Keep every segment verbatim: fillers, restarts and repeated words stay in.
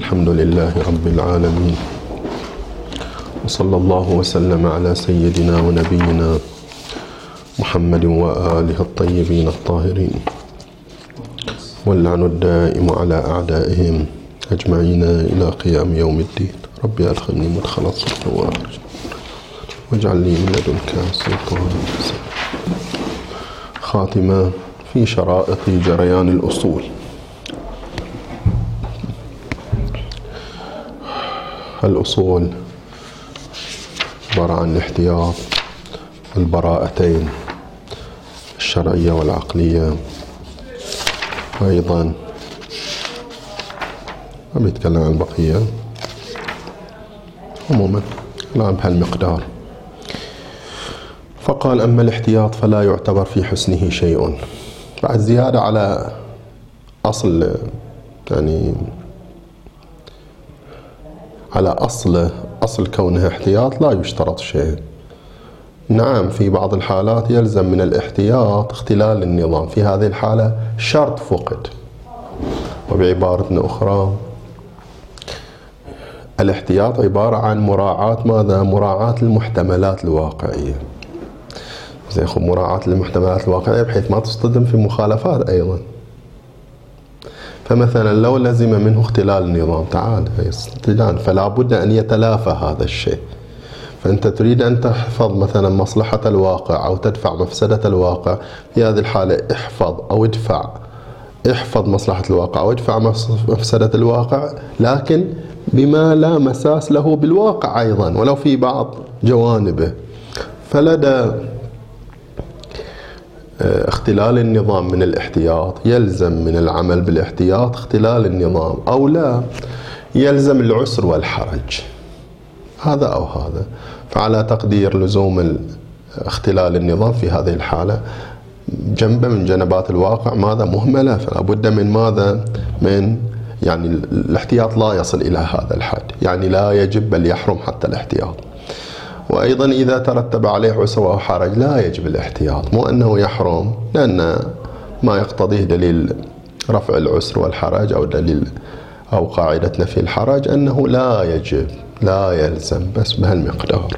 الحمد لله رب العالمين، وصلى الله وسلم على سيدنا ونبينا محمد وآله الطيبين الطاهرين، واللعن الدائم على أعدائهم أجمعين إلى قيام يوم الدين. ربي أدخلني مدخل الصدق وأخرج واجعل لي من لدنك سلطانا. خاتمة في شرائط جريان الأصول. الأصول عبارة عن الاحتياط والبراءتين الشرعية والعقلية، وأيضا ما بيتكلم عن البقية عموما الآن بهالمقدار. فقال: أما الاحتياط فلا يعتبر في حسنه شيء. بعد زيادة على أصل، يعني على أصل أصل كونه احتياط لا يشترط شيء. نعم، في بعض الحالات يلزم من الاحتياط اختلال النظام، في هذه الحالة شرط فقد. وبعبارة أخرى، الاحتياط عبارة عن مراعاة ماذا؟ مراعاة المحتملات الواقعية. زي خب مراعاة المحتملات الواقعية بحيث ما تصطدم في مخالفات أيضا. فمثلا لو لزم منه اختلال النظام، تعال يستدان، فلا بد أن يتلافى هذا الشيء. فأنت تريد أن تحفظ مثلا مصلحة الواقع أو تدفع مفسدة الواقع، في هذه الحالة احفظ أو ادفع احفظ مصلحة الواقع أو ادفع مفسدة الواقع، لكن بما لا مساس له بالواقع أيضا ولو في بعض جوانبه. فلدى اختلال النظام من الاحتياط يلزم من العمل بالاحتياط اختلال النظام، أو لا يلزم العسر والحرج، هذا أو هذا. فعلى تقدير لزوم اختلال النظام في هذه الحالة جنبه من جنبات الواقع ماذا؟ مهملة. فلا بد من ماذا؟ من يعني الاحتياط لا يصل إلى هذا الحد، يعني لا يجب بل يحرم حتى الاحتياط. وأيضا إذا ترتب عليه عسر أو حرج لا يجب الاحتياط، مو أنه يحرم، لأن ما يقتضيه دليل رفع العسر والحرج أو دليل أو قاعدة نفي الحرج أنه لا يجب لا يلزم، بس بهالمقدار.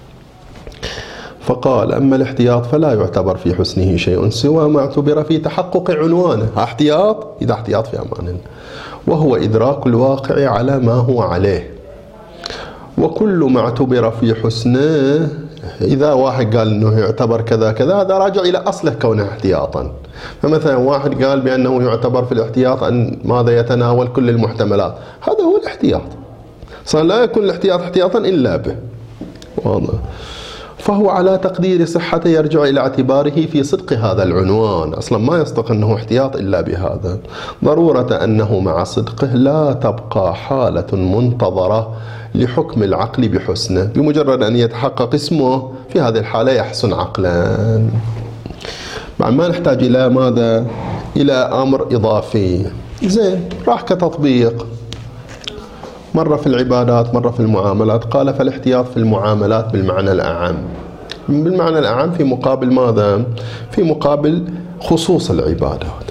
فقال: أما الاحتياط فلا يعتبر في حسنه شيء سوى ما اعتبر في تحقق عنوانه. احتياط إذا احتياط في أمان الله، وهو إدراك الواقع على ما هو عليه. وكل ما اعتبر في حسنه، إذا واحد قال أنه يعتبر كذا كذا، هذا راجع إلى أصله كونه احتياطا. فمثلا واحد قال بأنه يعتبر في الاحتياط أن ماذا؟ يتناول كل المحتملات، هذا هو الاحتياط. صار لا يكون الاحتياط احتياطا إلا به، واضح. فهو على تقدير صحته يرجع إلى اعتباره في صدق هذا العنوان. أصلا ما يصدق أنه احتياط إلا بهذا، ضرورة أنه مع صدقه لا تبقى حالة منتظرة لحكم العقل بحسنه، بمجرد أن يتحقق اسمه في هذه الحالة يحسن عقلا. بعد ما نحتاج إلى ماذا؟ إلى أمر إضافي. زين، راح كتطبيق، مرة في العبادات مرة في المعاملات. قال: فالاحتياط في المعاملات بالمعنى الأعم. بالمعنى الأعم في مقابل ماذا؟ في مقابل خصوص العبادات.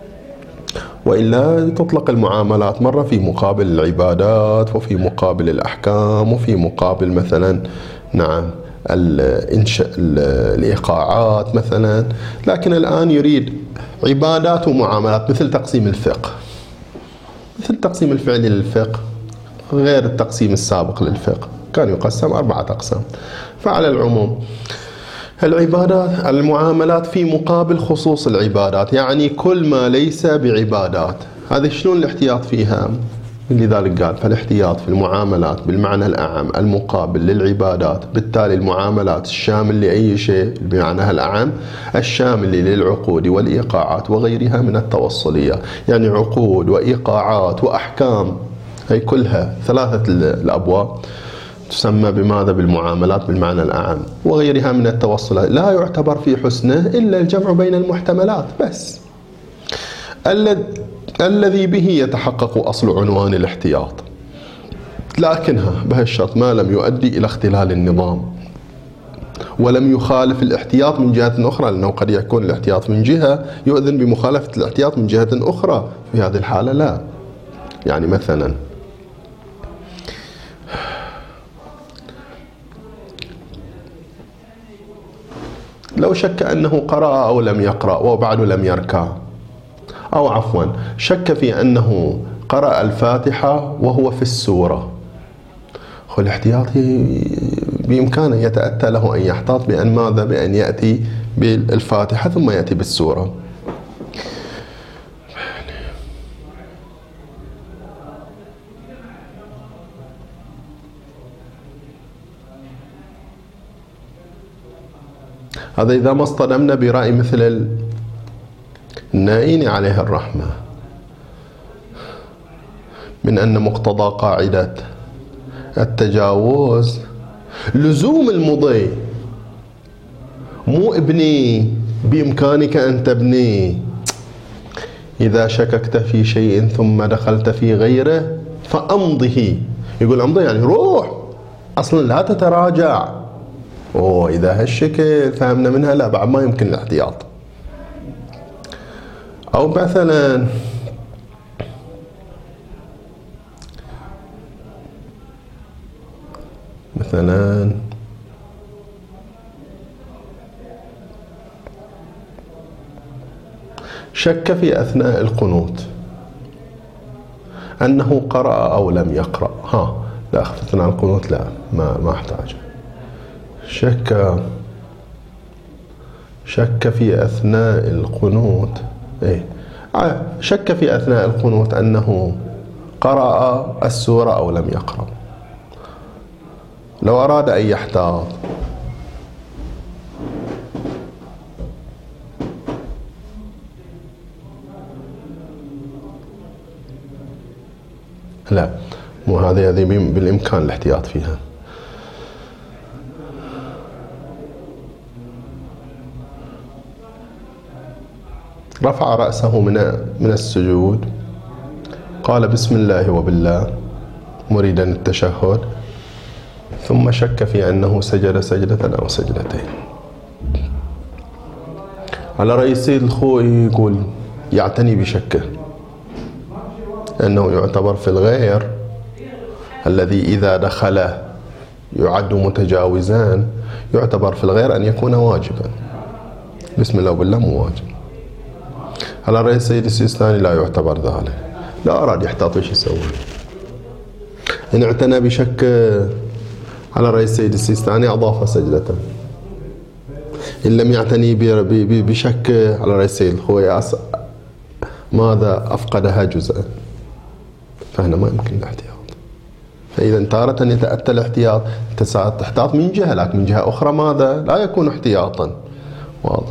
وإلا تطلق المعاملات مرة في مقابل العبادات، وفي مقابل الأحكام، وفي مقابل مثلا نعم الإنشاء الإيقاعات مثلا. لكن الآن يريد عبادات ومعاملات، مثل تقسيم الفقه، مثل تقسيم الفعل للفقه غير التقسيم السابق للفقه، كان يقسم أربعة أقسام. فعلى العموم العبادات المعاملات في مقابل خصوص العبادات، يعني كل ما ليس بعبادات. هذه شلون الاحتياط فيها؟ لذلك قال: فالاحتياط في المعاملات بالمعنى الأعم المقابل للعبادات. بالتالي المعاملات الشامل لأي شيء بمعناها الأعم، الشامل للعقود والإيقاعات وغيرها من التوصلية، يعني عقود وإيقاعات وأحكام، هي كلها ثلاثة الأبواب تسمى بماذا؟ بالمعاملات بالمعنى الأعم، وغيرها من التوصلات. لا يعتبر في حسنه إلا الجمع بين المحتملات بس، الذي به يتحقق أصل عنوان الاحتياط. لكنها بهالشرط ما لم يؤدي إلى اختلال النظام، ولم يخالف الاحتياط من جهة أخرى، لأنه قد يكون الاحتياط من جهة يؤذن بمخالفة الاحتياط من جهة أخرى. في هذه الحالة لا. يعني مثلا لو شك أنه قرأ أو لم يقرأ وبعد لم يركع، أو عفوا شك في أنه قرأ الفاتحة وهو في السورة، الاحتياطي بإمكانه يتأتى له أن يحتاط بأن ماذا؟ بأن يأتي بالفاتحة ثم يأتي بالسورة. هذا إذا ما اصطدمنا برأي مثل النائين عليه الرحمة من أن مقتضى قاعدة التجاوز لزوم المضي، مو ابني بإمكانك أن تبني، إذا شككت في شيء ثم دخلت في غيره فأمضه. يقول أمضي يعني روح، أصلا لا تتراجع. أوه إذا هالشكل فهمنا منها لا بعد ما يمكن الاحتياط. أو مثلا مثلا شك في أثناء القنوت أنه قرأ أو لم يقرأ. ها لا في أثناء القنوت لا ما ما أحتاج. شك شك في أثناء القنوت إيه شك في أثناء القنوت أنه قرأ السورة أو لم يقرأ. لو أراد أن يحتاط لا مو هذه هذه بالإمكان الاحتياط فيها. رفع رأسه من من السجود، قال بسم الله وبالله مريدا التشهد، ثم شك في أنه سجد سجدة أو سجدتين. على رأي السيد الخوئي يقول يعتني بشكه أنه يعتبر في الغير الذي إذا دخل يعد متجاوزان، يعتبر في الغير أن يكون واجبا. بسم الله وبالله مو واجب. على رأي السيد السيستاني لا يعتبر ذلك. لا أراد يحتاط وش يسوي. إن اعتنى بشك على رأي السيد السيستاني أضاف سجدة. إن لم يعتني بشك على رأي السيد الخوئي ماذا أفقدها جزءا، فهنا ما يمكن الاحتياط. فإذا تارة يتأتى الاحتياط، تحتاط من جهة لكن من جهة أخرى ماذا لا يكون احتياطا. واضح.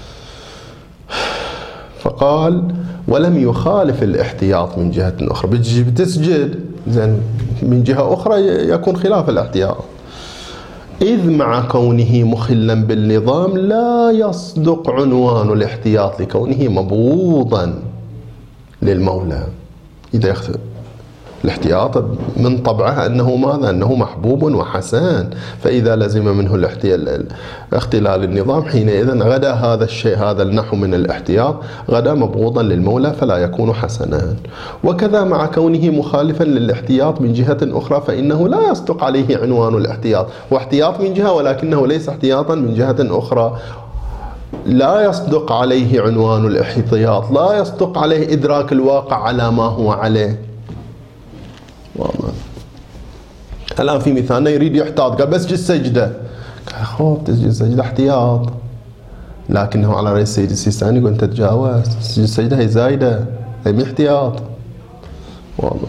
فقال ولم يخالف الاحتياط من جهة أخرى. بتسجد زين من جهة أخرى يكون خلاف الاحتياط، إذ مع كونه مخلا بالنظام لا يصدق عنوان الاحتياط لكونه مبغوضا للمولى. إذا يختلف الاحتياط من طبعه أنه ماذا؟ أنه محبوب وحسان، فإذا لزم منه اختلال النظام حينئذ غدا هذا الشيء هذا النحو من الاحتياط غدا مبغوضا للمولى فلا يكون حسنا. وكذا مع كونه مخالفا للاحتياط من جهة أخرى فإنه لا يصدق عليه عنوان الاحتياط، واحتياط من جهة ولكنه ليس احتياطا من جهة أخرى. لا يصدق عليه عنوان الاحتياط، لا يصدق عليه إدراك الواقع على ما هو عليه. والله الآن في مثالنا يريد يحتاط، قال بس جد سجدة، قال خوف تسجد سجدة احتياط، لكنه على رأي السيد السيستاني يقول أنت تجاوزت، تسجد سجدة هي زايدة هي مو احتياط. والله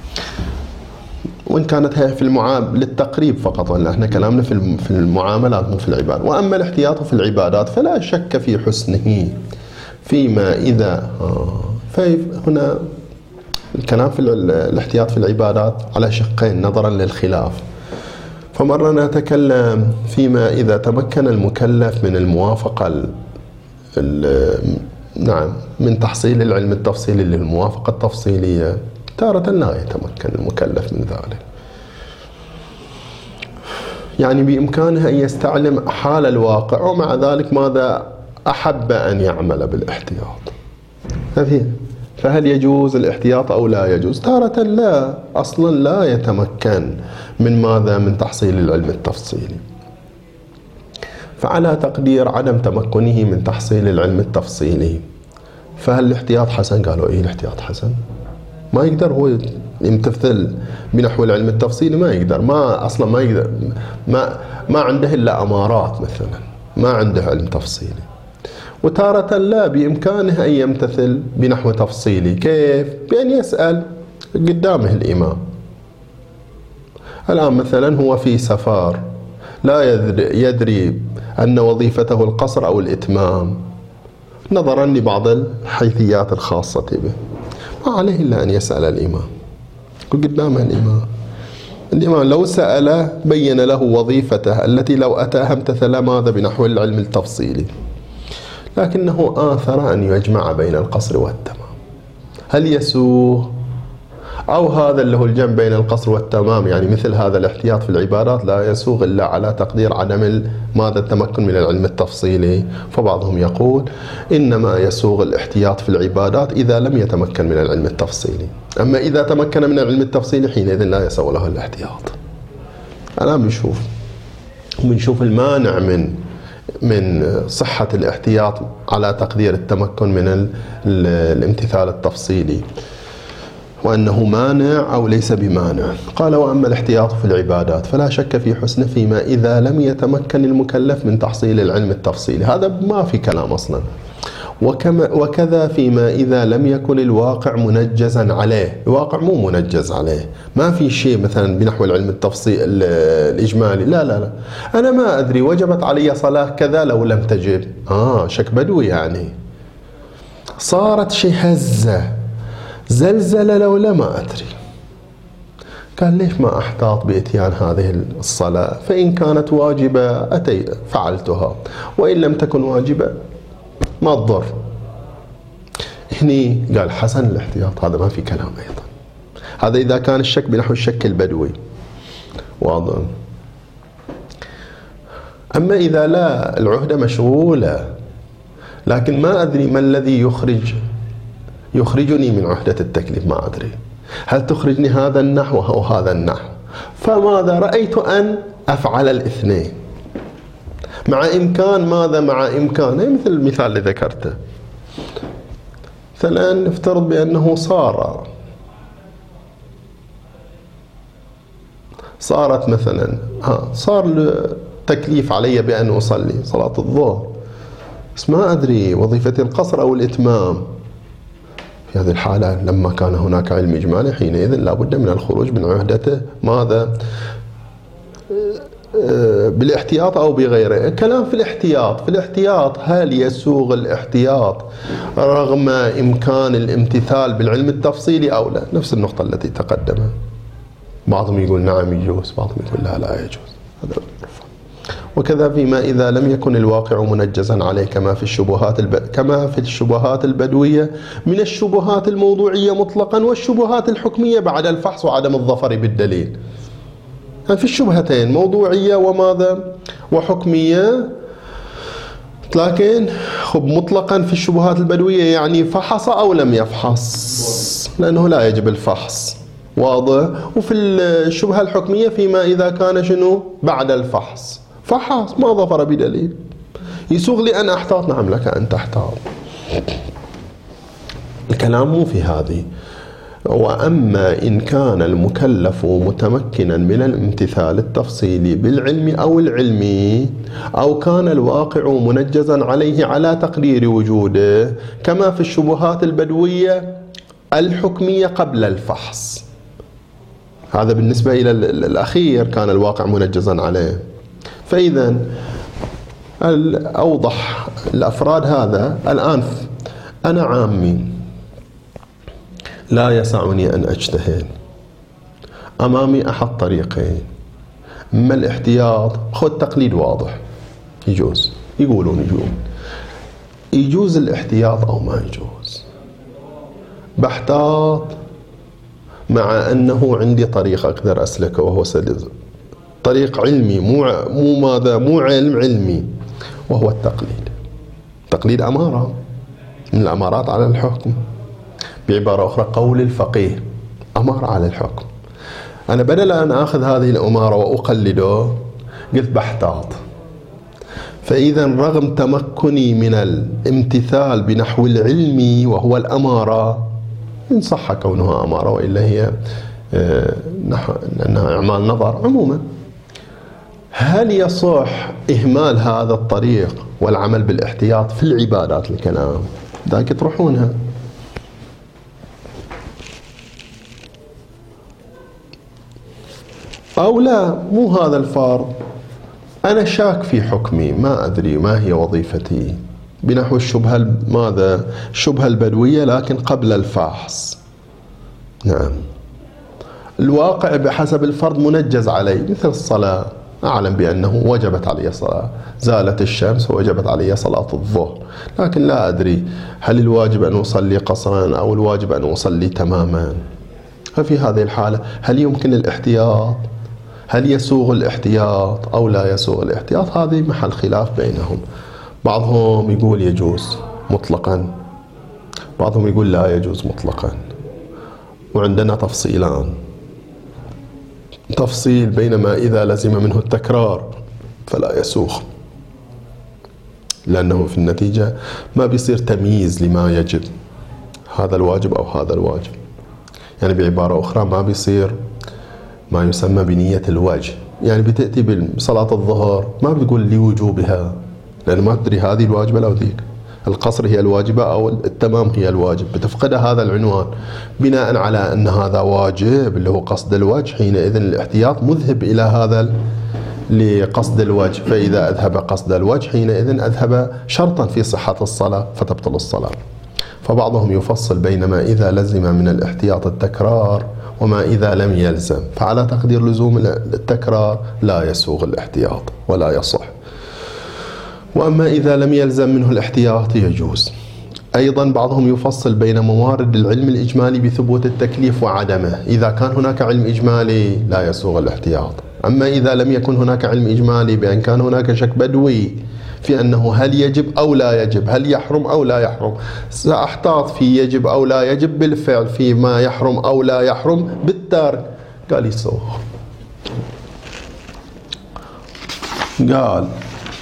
وإن كانت هي في المعاملة للتقريب فقط، ولا احنا كلامنا في المعاملات مو في العبادات. وأما الاحتياط في العبادات فلا شك في حسنه فيما إذا آه فهنا الكلام في الاحتياط في العبادات على شقين نظرا للخلاف. فمرة نتكلم فيما إذا تمكن المكلف من الموافقة ال ال نعم من تحصيل العلم التفصيلي للموافقة التفصيلية، تارة لا يتمكن المكلف من ذلك. يعني بإمكانه أن يستعلم حال الواقع ومع ذلك ماذا أحب أن يعمل بالاحتياط. هذه فهل يجوز الاحتياط أو لا يجوز؟ تارة لا، أصلا لا يتمكن من ماذا؟ من تحصيل العلم التفصيلي. فعلى تقدير عدم تمكنه من تحصيل العلم التفصيلي، فهل الاحتياط حسن؟ قالوا إيه الاحتياط حسن، ما يقدر هو يمتثل بنحو العلم التفصيلي، ما يقدر، ما أصلا ما يقدر، ما ما عنده إلا أمارات مثلا، ما عنده علم تفصيلي. وتارة لا، بإمكانه أن يمتثل بنحو تفصيلي. كيف؟ بأن يسأل قدامه الإمام. الآن مثلا هو في سفر، لا يدري, يدري أن وظيفته القصر أو الإتمام نظرا لبعض الحيثيات الخاصة به، ما عليه إلا أن يسأل الإمام، قدامه الإمام. الإمام لو سأله بين له وظيفته التي لو أتاها امتثل ماذا بنحو العلم التفصيلي، لكنه آثر أن يجمع بين القصر والتمام. هل يسوغ؟ أو هذا اللي هو الجمع بين القصر والتمام، يعني مثل هذا الاحتياط في العبادات لا يسوغ إلا على تقدير عدم ماذا التمكن من العلم التفصيلي. فبعضهم يقول إنما يسوغ الاحتياط في العبادات إذا لم يتمكن من العلم التفصيلي، أما إذا تمكن من العلم التفصيلي حينئذ لا يسوغ له الاحتياط. الآن بنشوف بنشوف المانع من من صحة الاحتياط على تقدير التمكن من الامتثال التفصيلي، وأنه مانع أو ليس بمانع. قال وأما الاحتياط في العبادات فلا شك في حسنه فيما إذا لم يتمكن المكلف من تحصيل العلم التفصيلي، هذا ما في كلام أصلا. وكما وكذا فيما إذا لم يكن الواقع منجزا عليه، الواقع مو منجز عليه، ما في شيء مثلا بنحو العلم التفصيل الإجمالي، لا لا لا أنا ما أدري وجبت علي صلاة كذا لو لم تجب، آه شك بدوي يعني، صارت شيء هزة زلزلة لولا ما أدري. قال ليش ما أحتاط بإتيان هذه الصلاة؟ فإن كانت واجبة أتي فعلتها، وإن لم تكن واجبة ما تضر. هني قال حسن الاحتياط، هذا ما في كلام أيضا. هذا إذا كان الشك بنحو الشك البدوي، واضح. أما إذا لا، العهدة مشغولة لكن ما أدري ما الذي يخرج يخرجني من عهدة التكليف، ما أدري هل تخرجني هذا النحو أو هذا النحو، فماذا رأيت أن أفعل الاثنين مع إمكان ماذا مع إمكان مثل المثال اللي ذكرته. مثلا نفترض بأنه صار صارت مثلا ها صار تكليف علي بأن أصلي صلاة الظهر، بس ما أدري وظيفتي القصر أو الإتمام. في هذه الحالة لما كان هناك علم إجمالي حينئذ لا بد من الخروج من عهدته ماذا بالاحتياط أو بغيره. الكلام في الاحتياط، في الاحتياط هل يسوغ الاحتياط رغم إمكان الامتثال بالعلم التفصيلي أو لا؟ نفس النقطة التي تقدمها. بعضهم يقول نعم يجوز، بعضهم يقول لا لا يجوز. هذا وكذا فيما إذا لم يكن الواقع منجزا عليه كما في الشبهات الب... كما في الشبهات البدوية من الشبهات الموضوعية مطلقا والشبهات الحكمية بعد الفحص وعدم الظفر بالدليل. يعني في الشبهتين موضوعية وماذا وحكمية، لكن خب مطلقا في الشبهات البدوية يعني فحص أو لم يفحص لأنه لا يجب الفحص، واضح. وفي الشبهة الحكمية فيما إذا كان شنو بعد الفحص، فحص ما ظفر بدليل، يسوغ لي أن أحتاط، نعم لك أن تحتاط. الكلام مو في هذه. وأما إن كان المكلف متمكنا من الامتثال التفصيلي بالعلم أو العلمي أو كان الواقع منجزا عليه على تقدير وجوده كما في الشبهات البدوية الحكمية قبل الفحص، هذا بالنسبة إلى الأخير كان الواقع منجزا عليه. فإذا أوضح الأفراد هذا. الآن أنا عامي لا يسعني أن أجتهد، أمامي أحد طريقين، إما الاحتياط، خذ تقليد واضح يجوز، يقولون يجوز يجوز الاحتياط أو ما يجوز. بحتاط مع أنه عندي طريق أقدر أسلكه وهو طريق علمي، مو مو ماذا مو علم علمي، وهو التقليد. تقليد أمارة من الأمارات على الحكم، بعبارة أخرى قول الفقيه أمارة على الحكم. أنا بدل أن أخذ هذه الأمارة وأقلده قلت بحتاط، فإذا رغم تمكني من الامتثال بنحو العلم وهو الأمارة، إن صح كونها أمارة وإلا هي لأنها إعمال نظر عموما، هل يصح إهمال هذا الطريق والعمل بالاحتياط في العبادات الكلام؟ ذاك يطرحونها. أو لا، مو هذا الفرض، أنا شاك في حكمي، ما أدري ما هي وظيفتي، بنحو الشبهة ماذا؟ الشبهة البدوية لكن قبل الفحص. نعم، الواقع بحسب الفرض منجز علي، مثل الصلاة، أعلم بأنه وجبت علي الصلاة، زالت الشمس ووجبت علي صلاة الظهر، لكن لا أدري هل الواجب أن أصلي قصرا أو الواجب أن أصلي تماما. ففي هذه الحالة هل يمكن الاحتياط؟ هل يسوغ الاحتياط أو لا يسوغ الاحتياط؟ هذه محل خلاف بينهم. بعضهم يقول يجوز مطلقا، بعضهم يقول لا يجوز مطلقا، وعندنا تفصيلان. تفصيل بينما إذا لزم منه التكرار فلا يسوغ، لأنه في النتيجة ما بيصير تمييز لما يجب، هذا الواجب أو هذا الواجب. يعني بعبارة أخرى ما بيصير ما يسمى بنية الوجه، يعني بتأتي بصلاة الظهر ما بتقول لوجوبها، لأن ما تدري هذه الواجبة أو ذيك، القصر هي الواجبة أو التمام هي الواجب، بتفقد هذا العنوان بناء على أن هذا واجب اللي هو قصد الوجه. حينئذ الاحتياط مذهب إلى هذا لقصد الوجه، فإذا أذهب قصد الوجه حينئذ أذهب شرطا في صحة الصلاة فتبطل الصلاة. فبعضهم يفصل بينما إذا لزم من الاحتياط التكرار وما إذا لم يلزم، فعلى تقدير لزوم التكرار لا يسوغ الاحتياط ولا يصح، وأما إذا لم يلزم منه الاحتياط يجوز. أيضا بعضهم يفصل بين موارد العلم الإجمالي بثبوت التكليف وعدمه، إذا كان هناك علم إجمالي لا يسوغ الاحتياط، أما إذا لم يكن هناك علم إجمالي بأن كان هناك شك بدوي في أنه هل يجب أو لا يجب، هل يحرم أو لا يحرم، سأحتاط في يجب أو لا يجب بالفعل، في ما يحرم أو لا يحرم بالتارك، قال يسوغ. قال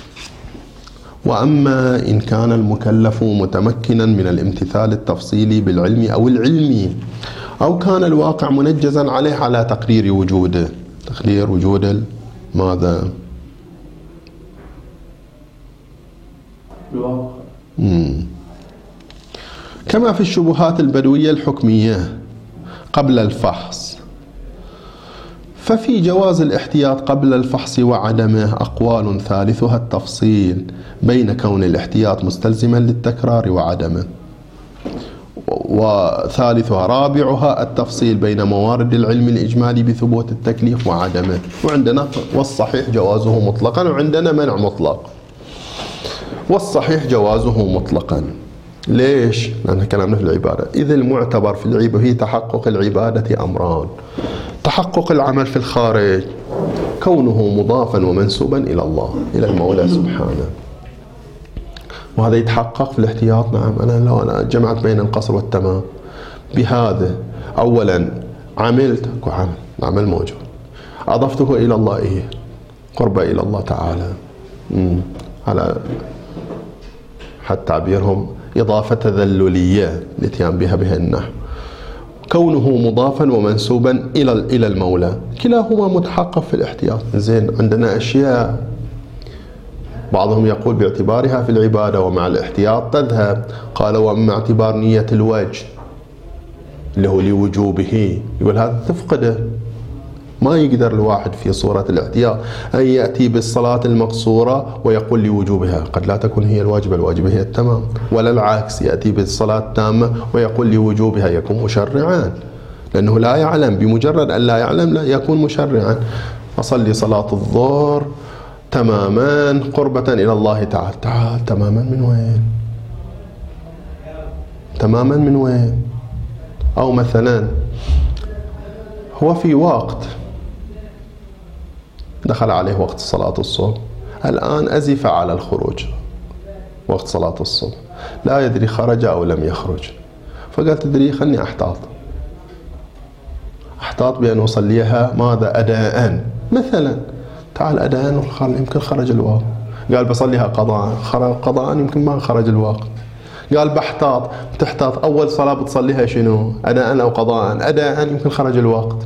وأما إن كان المكلف متمكنا من الامتثال التفصيلي بالعلم أو العلمي، أو كان الواقع منجزا عليه على تقرير وجوده، تقرير وجود ماذا؟ مم. كما في الشبهات البدوية الحكمية قبل الفحص، ففي جواز الاحتياط قبل الفحص وعدمه أقوال، ثالثها التفصيل بين كون الاحتياط مستلزما للتكرار وعدمه، وثالثها رابعها التفصيل بين موارد العلم الإجمالي بثبوت التكليف وعدمه. وعندنا والصحيح جوازه مطلقا، وعندنا منع مطلق. والصحيح جوازه مطلقا. ليش؟ لأن كلامنا في العبادة، إذ المعتبر في العبادة في تحقق العبادة أمران: تحقق العمل في الخارج، كونه مضافا ومنسوبا إلى الله، إلى المولى سبحانه، وهذا يتحقق في الاحتياط. نعم، أنا لو أنا جمعت بين القصر والتمام بهذا، أولا عملت عمل، العمل موجود، أضفته إلى الله، إيه؟ قرب إلى الله تعالى، مم. على حتى تعبيرهم إضافة تذللية الاتيان بها بها النحو، كونه مضافا ومنسوبا إلى إلى المولى، كلاهما متحقق في الاحتياط. زين، عندنا أشياء بعضهم يقول باعتبارها في العبادة ومع الاحتياط تذهب، قال وأما اعتبار نية الوجه اللي هو لوجوبه، يقول هذا تفقده، ما يقدر الواحد في صورة الاحتياط أن يأتي بالصلاة المقصورة ويقول لوجوبها، قد لا تكون هي الواجبة، الواجبة هي التمام، ولا العكس يأتي بالصلاة التامة ويقول لوجوبها، يكون مشرعا، لأنه لا يعلم، بمجرد أن لا يعلم لا يكون مشرعا. أصلي صلاة الظهر تماما قربة إلى الله تعالى، تعال تماما من وين؟ تماما من وين؟ أو مثلا هو في وقت دخل عليه وقت صلاة الصبح، الآن أزف على الخروج وقت صلاة الصبح، لا يدري خرج أو لم يخرج، فقال تدري خلني أحتاط أحتاط بأن أصليها ماذا؟ أداء مثلا، تعال أداء، يمكن خرج الوقت، قال بصليها قضاء، قضاء يمكن ما خرج الوقت. قال بحتاط، تحتاط أول صلاة بتصليها شنو؟ أداء أو قضاء؟ أداء يمكن خرج الوقت.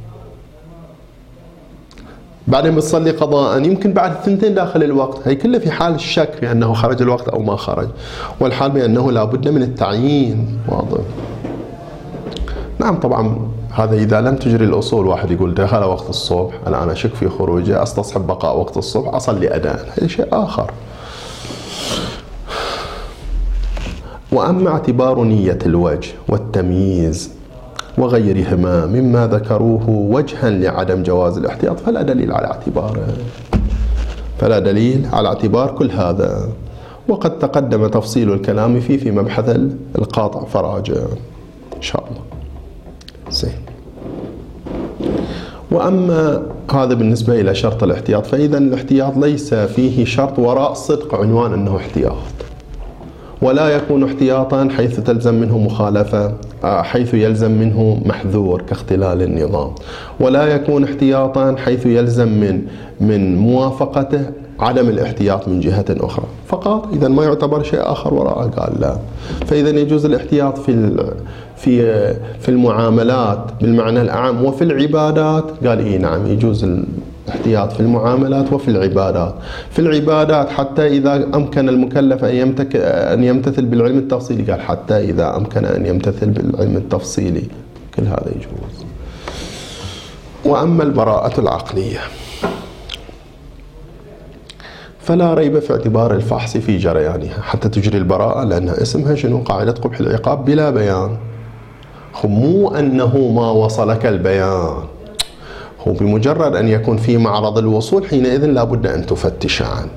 بعدين بتصلي قضاء يمكن بعد الثنتين داخل الوقت. هي كله في حال الشك في أنه خرج الوقت أو ما خرج، والحال بأنه لا بد من التعيين. واضح؟ نعم طبعا هذا إذا لم تجري الأصول. واحد يقول دخل وقت الصبح، أنا أنا أشك في خروجه، أستصحب بقاء وقت الصبح، أصلي أداء، هذا شيء آخر. وأما اعتبار نية الوجه والتمييز وغيرهما مما ذكروه وجها لعدم جواز الاحتياط فلا دليل على اعتباره، فلا دليل على اعتبار كل هذا، وقد تقدم تفصيل الكلام فيه في مبحث القاطع فراجع إن شاء الله. زين. وأما هذا بالنسبة إلى شرط الاحتياط، فإذا الاحتياط ليس فيه شرط وراء صدق عنوان أنه احتياط، ولا يكون احتياطا حيث تلزم منه مخالفة، حيث يلزم منه محذور كاختلال النظام، ولا يكون احتياطا حيث يلزم من من موافقته عدم الاحتياط من جهة أخرى فقط. إذا ما يعتبر شيء آخر وراءه. قال لا. فإذا يجوز الاحتياط في في في المعاملات بالمعنى الأعم وفي العبادات. قال إيه نعم يجوز الاحتياط في المعاملات وفي العبادات. في العبادات حتى إذا أمكن المكلف أن يمتثل بالعلم التفصيلي. قال حتى إذا أمكن أن يمتثل بالعلم التفصيلي، كل هذا يجوز. وأما البراءة العقلية فلا ريب في اعتبار الفحص في جريانها حتى تجري البراءة، لأنها اسمها شنو؟ قاعدة قبح العقاب بلا بيان. مو أنه ما وصلك البيان، هو بمجرد أن يكون في معرض الوصول حينئذ لا بد أن تفتش عنه.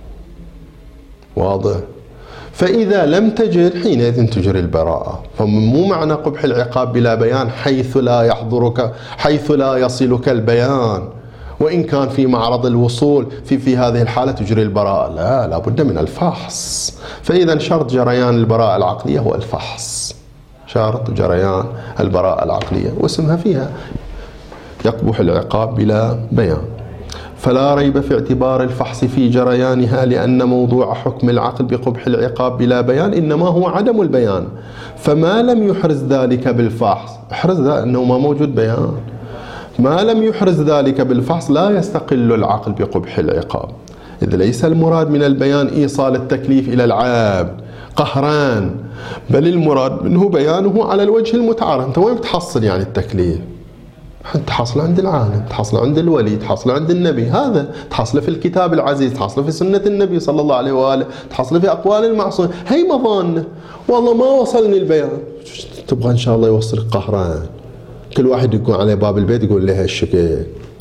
واضح؟ فإذا لم تجد حينئذ تجري البراءة. فمو معنى قبح العقاب بلا بيان حيث لا يحضرك، حيث لا يصلك البيان، وإن كان في معرض الوصول في في هذه الحالة تجري البراءة. لا، لا بد من الفحص. فإذا شرط جريان البراءة العقلية هو الفحص. شرط جريان البراءة العقلية واسمها فيها يقبح العقاب بلا بيان. فلا ريب في اعتبار الفحص في جريانها، لأن موضوع حكم العقل بقبح العقاب بلا بيان إنما هو عدم البيان، فما لم يحرز ذلك بالفحص، احرز ذلك أنه ما موجود بيان، ما لم يحرز ذلك بالفحص لا يستقل العقل بقبح العقاب، إذ ليس المراد من البيان إيصال التكليف إلى العبد قهران، بل المراد منه بيانه على الوجه المتعارف. أنت وين بتحصل يعني التكليف؟ تحصل عند العالم، تحصل عند الولي، تحصل عند النبي، هذا تحصل في الكتاب العزيز، تحصل في سنة النبي صلى الله عليه وآله، تحصل في أقوال المعصوم. هي مظانة، والله ما وصلني البيان، تبغى إن شاء الله يوصلك قهران. كل واحد يقول على باب البيت يقول له هالشكل.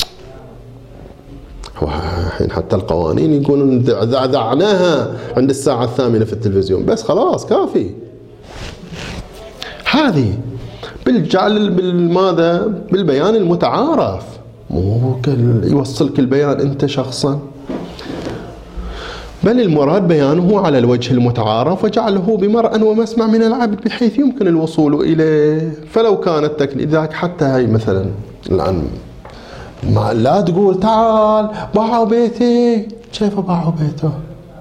الحين حتى القوانين يقولون ذعناها عند الساعة الثامنة في التلفزيون، بس خلاص كافي. هذه بالجعل بالماذا؟ بالبيان المتعارف، مو يوصلك البيان أنت شخصا، بل المراد بيانه على الوجه المتعارف وجعله بمرأى ومسمع من العبد بحيث يمكن الوصول إليه. فلو كان التكليف ذاك حتى هي مثلا الآن ما لا تقول تعال باعوا بيتي. كيف باعوا بيته؟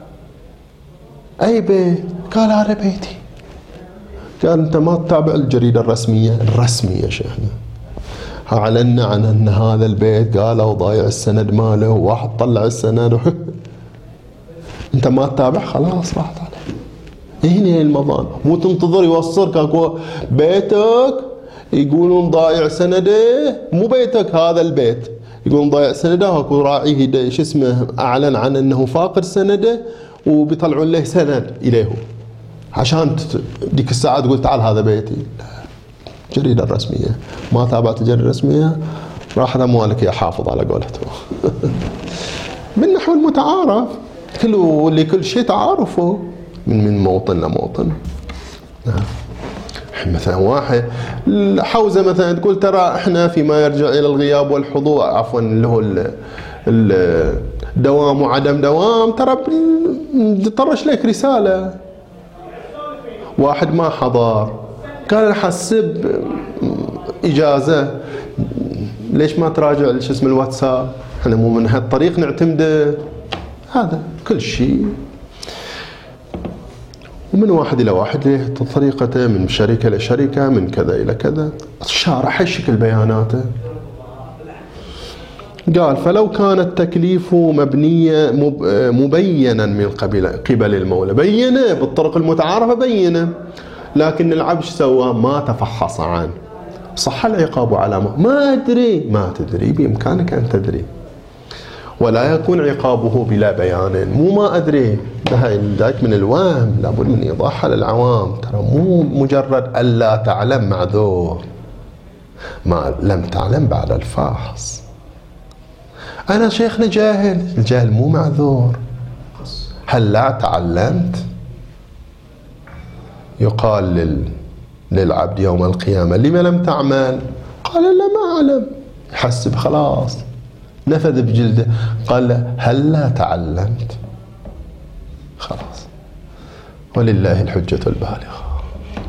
أي بيت؟ قال هذا بيتي. قال أنت ما تتابع الجريدة الرسمية؟ الرسمية شيخنا أعلنا عن أن هذا البيت قالوا ضايع السند ماله وواحد طلع السند أنت ما تتابع، خلاص راحت عليه. هنا المظان، مو تنتظر يوصلك أكو بيتك يقولون ضايع سنده، مو بيتك هذا البيت يقولون ضايع سنده، اكو راعيه شو اسمه أعلن عن أنه فاقد سنده وبيطلعون له سند إليه عشان ديك الساعة تقول تعال هذا بيتي. الجريدة الرسمية ما تابعت الجريدة الرسمية راح أموالك يا حافظ على قولته. بالنحو المتعارف كله لكل شيء تعارفه من من موطن لموطن. مثلا واحد حوزة مثلا تقول ترى احنا فيما يرجع إلى الغياب والحضور عفوا اللي هو الدوام وعدم دوام، ترى طرش لك رسالة واحد ما حضر قال حسب إجازة، ليش ما تراجع شو اسمه الواتساب؟ احنا مو من هالطريق نعتمده. هذا كل شيء، ومن واحد إلى واحد له طريقته، من شركة لشركة، من كذا إلى كذا. شارح شكل بياناته. قال فلو كان التكليف مبنية مبينا من قبل قبل المولى، بينه بالطرق المتعارفة، بينه، لكن العبد سوى ما تفحص عنه، صح العقاب على ما ما أدري. ما تدري، بإمكانك أن تدري، ولا يكون عقابه بلا بيان. مو ما أدري، ذاك من الوهم، لابد من إيضاحها للعوام. ترى مو مجرد ألا تعلم معذور، ما لم تعلم بعد الفحص. أنا شيخنا جاهل، الجاهل مو معذور. هل لا تعلمت؟ يقال لل... للعبد يوم القيامة لما لم تعمل؟ قال لا ما أعلم. يحسب خلاص نفذ بجلده. قال هل لا تعلمت؟ خلاص، ولله الحجة البالغة.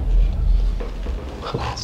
خلاص.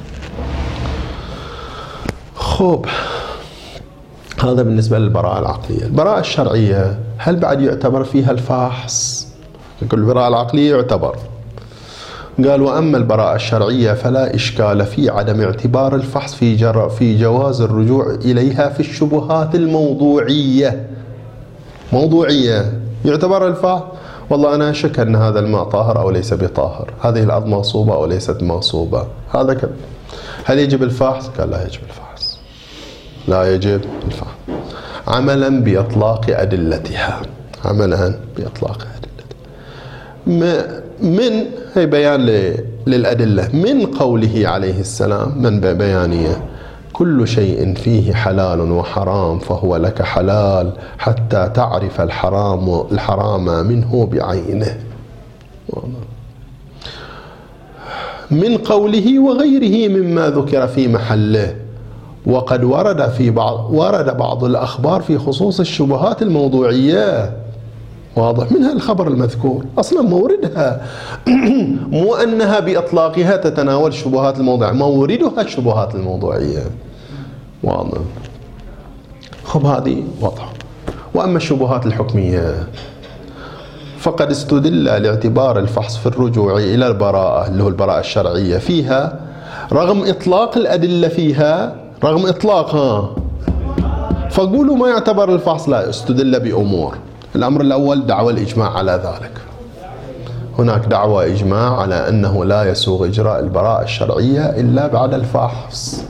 خوب، هذا بالنسبة للبراءة العقلية. البراءة الشرعية هل بعد يعتبر فيها الفحص؟ يقول البراءة العقلية يعتبر. قال وأما البراءة الشرعية فلا إشكال في عدم اعتبار الفحص في جر في جواز الرجوع إليها في الشبهات الموضوعية. موضوعية يعتبر الفحص. والله أنا أشك أن هذا الماء طاهر أو ليس بطاهر، هذه الأرض مغصوبة أو ليست مغصوبة، هذا كذا. هل يجب الفحص؟ قال لا يجب الفحص، لا يجب الفحص، عملا بإطلاق أدلتها، عملا بإطلاق أدلتها. من هي بيان للأدلة، من قوله عليه السلام، من بيانية: كل شيء فيه حلال وحرام فهو لك حلال حتى تعرف الحرام الحرام منه بعينه. من قوله وغيره مما ذكر في محله. وقد ورد في بعض ورد بعض الأخبار في خصوص الشبهات الموضوعية، واضح، منها الخبر المذكور أصلا موردها مو أنها بإطلاقها تتناول الشبهات الموضوعية، موردها الشبهات الموضوعية، واضح. خب هذه واضحة. وأما الشبهات الحكمية فقد استدل لاعتبار الفحص في الرجوع إلى البراءة، اللي هو البراءة الشرعية، فيها رغم إطلاق الأدلة فيها، رغم إطلاقها، فقولوا ما يعتبر الفحص. لا، استدل بأمور. الأمر الأول دعوى الإجماع على ذلك. هناك دعوى إجماع على أنه لا يسوغ إجراء البراءة الشرعية إلا بعد الفحص.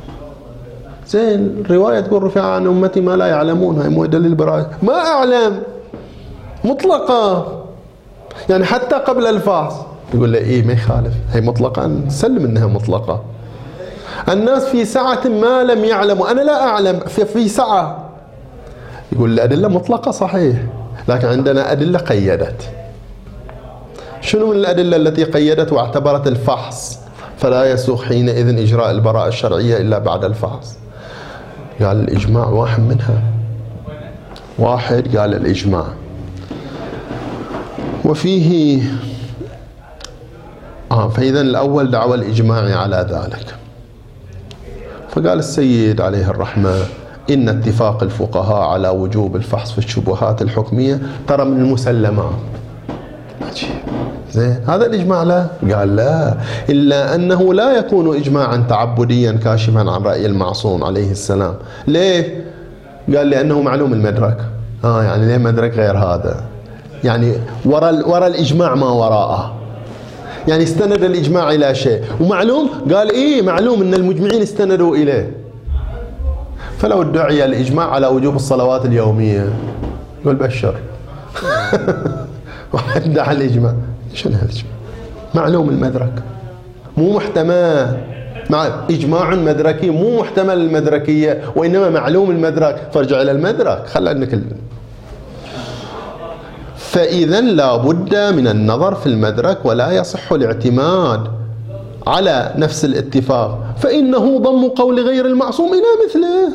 زين، رواية تقول رفع عن أمتي ما لا يعلمون، هاي مو دليل البراءة. ما أعلم مطلقة، يعني حتى قبل الفحص. يقول له إيه ما يخالف، هي مطلقة، نسلم إنها مطلقة. الناس في سعة ما لم يعلموا، أنا لا أعلم، في, في سعة. يقول الأدلة مطلقة صحيح، لكن عندنا أدلة قيدت. شنو من الأدلة التي قيدت واعتبرت الفحص فلا يسوغ حينئذ إجراء البراءة الشرعية إلا بعد الفحص؟ قال الإجماع واحد منها. واحد قال الإجماع، وفيه آه فإذا الأول دعوى الإجماع على ذلك. فقال السيد عليه الرحمة: إن اتفاق الفقهاء على وجوب الفحص في الشبهات الحكمية ترى من المسلمات. عجيب. زين، هذا الإجماع لا؟ قال لا، إلا أنه لا يكون إجماعا تعبديا كاشفا عن رأي المعصوم عليه السلام. ليه؟ قال لأنه معلوم المدرك. آه يعني ليه مدرك غير هذا؟ يعني وراء وراء الإجماع ما وراءه، يعني استند الإجماع إلى شيء ومعلوم. قال إيه معلوم أن المجمعين استندوا إليه. فلو ادعي الإجماع على وجوب الصلوات اليومية، يقول بشر واحد ادعى الإجماع، شنو هالإجماع؟ معلوم المدرك، مو محتمل، مع إجماع مدركي مو محتمل المدركية، وإنما معلوم المدرك، فارجع إلى المدرك، خلى عندك ال... فإذا لا بد من النظر في المدرك، ولا يصح الاعتماد على نفس الاتفاق، فإنه ضم قول غير المعصوم إلى مثله.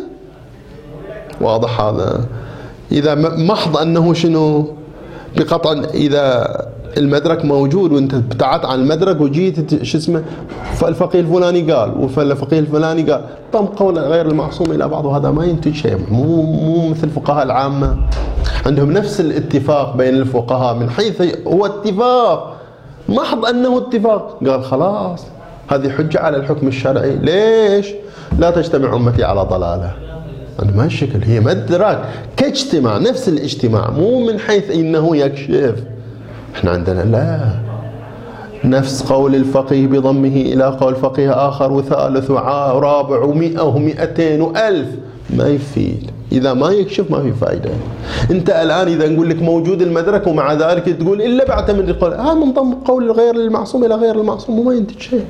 واضح هذا؟ إذا محض أنه شنو بقطع، إذا المدرك موجود وانت ابتعدت عن المدرك وجيت شو اسمه فالفقيه الفلاني قال والفقيه الفلاني قال، طم قول غير المعصوم الى بعض، وهذا ما ينتج شيء. مو مو مثل الفقهاء العامه عندهم نفس الاتفاق بين الفقهاء من حيث هو اتفاق محض انه اتفاق، قال خلاص هذه حجه على الحكم الشرعي. ليش؟ لا تجتمع امتي على ضلاله. أنا ما الشكل، هي مدرك كاجتماع نفس الاجتماع، مو من حيث انه يكشف. احنا عندنا لا، نفس قول الفقيه بضمه إلى قول فقيه آخر وثالث ورابع ومئة ومئتين وألف ما يفيد. إذا ما يكشف ما في فائدة. أنت الآن إذا نقول لك موجود المدرك ومع ذلك تقول إلا بعتمد القول، هذا من ضمن قول غير المعصوم إلى غير المعصوم وما ينتج شيء.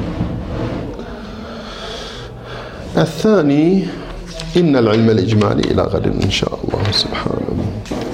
الثاني إن العلم الإجمالي إلى غد إن شاء الله سبحانه.